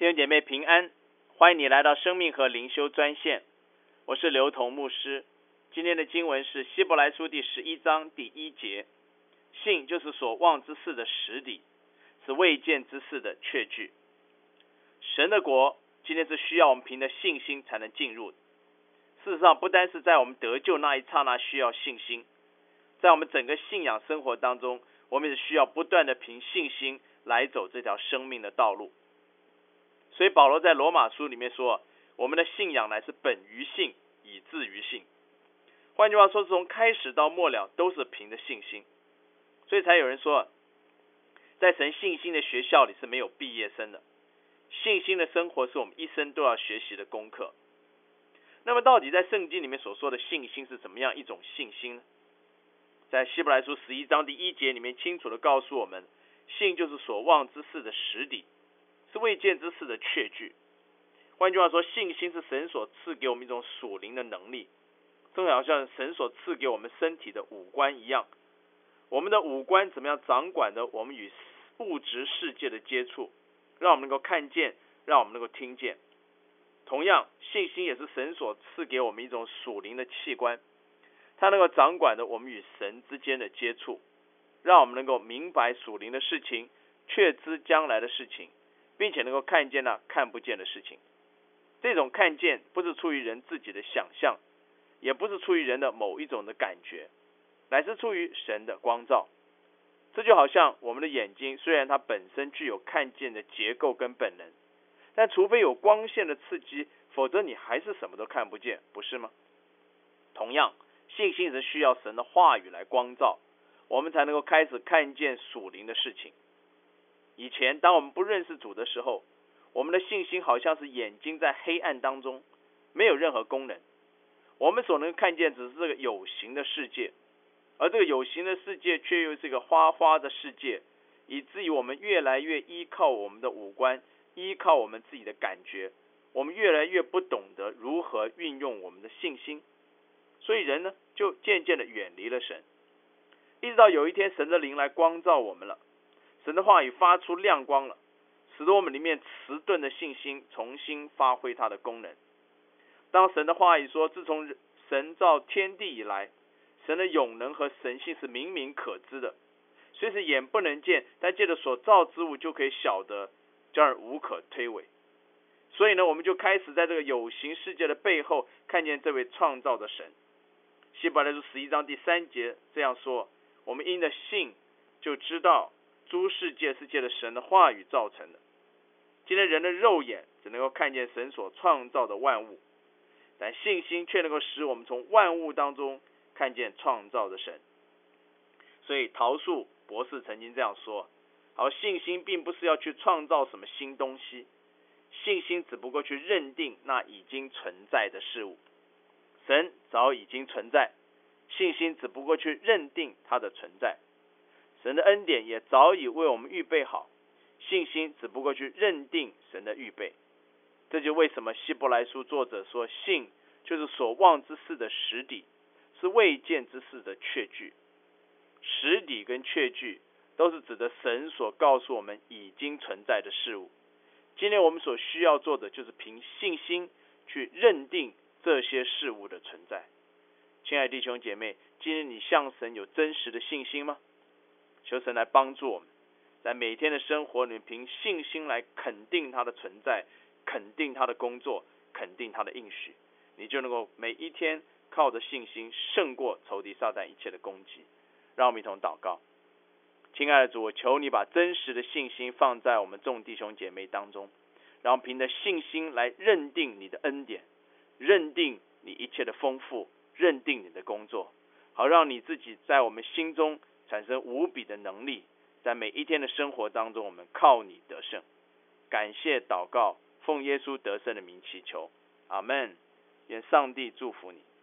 弟兄姐妹平安，欢迎你来到生命和灵修专线，我是刘同牧师。今天的经文是希伯来书第11章第1节，信就是所望之事的实底，是未见之事的确据。神的国今天是需要我们凭着信心才能进入的。事实上，不单是在我们得救那一刹那需要信心，在我们整个信仰生活当中，我们也需要不断的凭信心来走这条生命的道路。所以保罗在罗马书里面说，我们的信仰乃是本于信，以至于信。换句话说，从开始到末了都是凭着信心。所以才有人说，在神信心的学校里是没有毕业生的。信心的生活是我们一生都要学习的功课。那么到底在圣经里面所说的信心是怎么样一种信心呢？在希伯来书11章第1节里面清楚地告诉我们，信就是所望之事的实底，是未见之事的确据。换句话说，信心是神所赐给我们一种属灵的能力，正好像神所赐给我们身体的五官一样。我们的五官怎么样掌管着我们与物质世界的接触，让我们能够看见，让我们能够听见。同样，信心也是神所赐给我们一种属灵的器官，它能够掌管着我们与神之间的接触，让我们能够明白属灵的事情，确知将来的事情，并且能够看见那看不见的事情。这种看见不是出于人自己的想象，也不是出于人的某一种的感觉，乃是出于神的光照。这就好像我们的眼睛，虽然它本身具有看见的结构跟本能，但除非有光线的刺激，否则你还是什么都看不见，不是吗？同样，信心是需要神的话语来光照，我们才能够开始看见属灵的事情。以前当我们不认识主的时候，我们的信心好像是眼睛在黑暗当中，没有任何功能。我们所能看见只是这个有形的世界，而这个有形的世界却又是一个花花的世界，以至于我们越来越依靠我们的五官，依靠我们自己的感觉，我们越来越不懂得如何运用我们的信心。所以人呢，就渐渐的远离了神，一直到有一天神的灵来光照我们了，神的话语发出亮光了，使得我们里面迟钝的信心重新发挥它的功能。当神的话语说，自从神造天地以来，神的永能和神性是明明可知的，虽是眼不能见，但借着所造之物就可以晓得，叫人无可推诿。所以呢，我们就开始在这个有形世界的背后看见这位创造的神。希伯来书11章第3节这样说，我们因着信就知道诸世界是借着神的话语造成的。今天人的肉眼只能够看见神所创造的万物，但信心却能够使我们从万物当中看见创造的神。所以陶树博士曾经这样说，信心并不是要去创造什么新东西，信心只不过去认定那已经存在的事物。神早已经存在，信心只不过去认定它的存在。神的恩典也早已为我们预备好，信心只不过去认定神的预备。这就为什么希伯来书作者说，信就是所望之事的实底，是未见之事的确据。实底跟确据都是指的神所告诉我们已经存在的事物。今天我们所需要做的就是凭信心去认定这些事物的存在。亲爱的弟兄姐妹，今天你向神有真实的信心吗？求神来帮助我们，在每天的生活里凭信心来肯定他的存在，肯定他的工作，肯定他的应许，你就能够每一天靠着信心胜过仇敌撒旦一切的攻击。让我们一同祷告。亲爱的主，我求你把真实的信心放在我们众弟兄姐妹当中，然后凭着信心来认定你的恩典，认定你一切的丰富，认定你的工作，好让你自己在我们心中产生无比的能力，在每一天的生活当中我们靠你得胜。感谢祷告，奉耶稣得胜的名祈求，阿们。愿上帝祝福你。